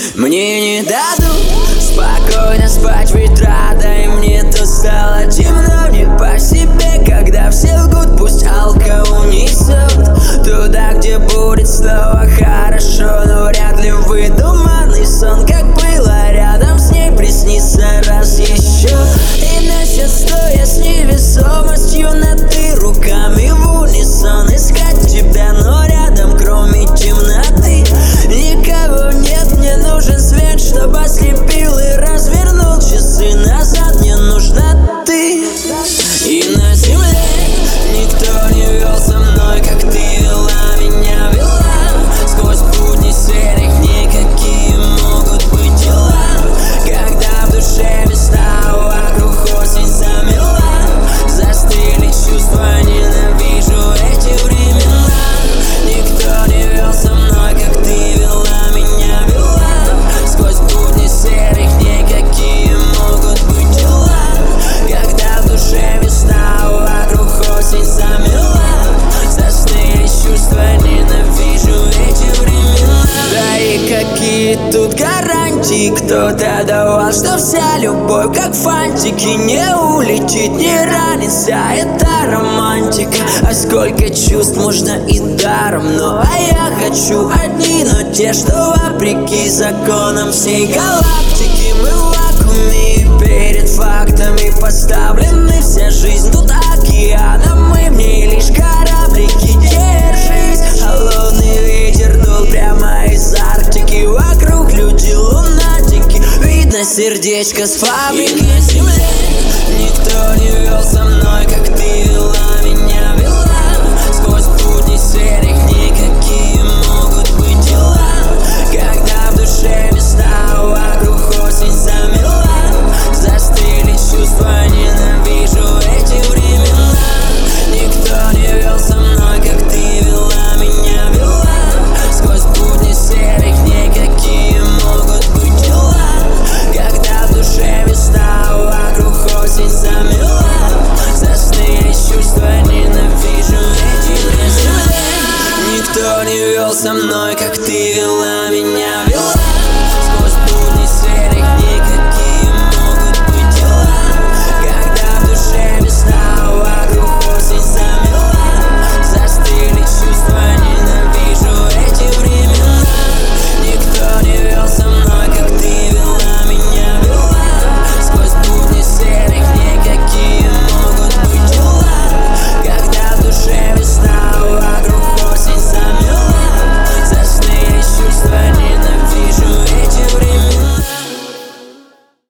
Мне не дадут спокойно спать ветра, дай мне, то стало темно не по себе. Когда все лгут, пусть алка унесет туда, где будет снова хорошо. Но вряд ли выдуманный сон, как было рядом с ней, приснится раз еще. И носят, стоя с невесомостью над ты, руками в унисон искать тебя, но рядом кроме темноты никого нет. Мне нужен свет, чтобы ослепил и развернул часы назад. Мне нужна ты. И на земле никто не вел со мной, как ты вела меня, вела. Сквозь будни серых никакие могут быть дела. Когда в душе места вокруг осень замела, застыли чувства, ненавижу эти времена. Никто не вел со мной, как ты вела меня, вела. Сквозь будни серых никакие могут быть дела. Когда в душе весна, вокруг осень замела, застыли чувства, ненавижу эти времена. Да и какие тут гарантии? Кто-то давал, что вся любовь как фантики, не улетит, не ранится, это романтика. А сколько чувств можно и даром, ну а я хочу одни, но те, что вопреки законам всей галактики. Мы в вакууме перед фактами поставлены, вся жизнь тут океаном, мы в ней лишь кораблики. Держись, холодный ветер дул прямо из Арктики, вокруг люди лунатики, видно сердечко с фабрики. И на земле никто не вел со мной, как ты вела меня, вела. Сквозь будни серых никакие могут быть дела. Когда в душе места, вокруг осень замела, застыли чувства, ненавижу эти времена. Никто не вел со мной, как ты вела меня, вела. Сквозь будни серых никакие могут быть дела. Когда в душе места, вокруг осень замела, застыли чувства, ненавижу эти времена. Никто не вел со мной, как ты вела